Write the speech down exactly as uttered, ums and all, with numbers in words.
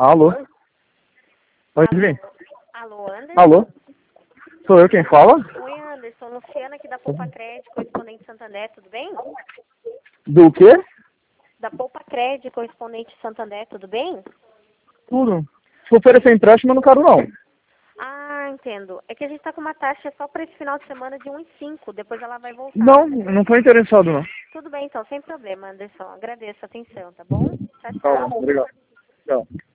Alô? Pode vir. Alô, Anderson? Alô? Sou eu quem fala? Oi, Anderson. Luciana aqui da Poupa Crédito, correspondente Santander, tudo bem? Do quê? Da Poupa Crédito, correspondente Santander, tudo bem? Tudo. Se oferecer empréstimo, eu não quero não. Ah, entendo. É que a gente tá com uma taxa só para esse final de semana de um vírgula cinco, depois ela vai voltar. Não, não tô interessado não. Tudo bem, então, sem problema, Anderson. Agradeço a atenção, tá bom? Tchau, Tá tchau. bom, obrigado. Tchau.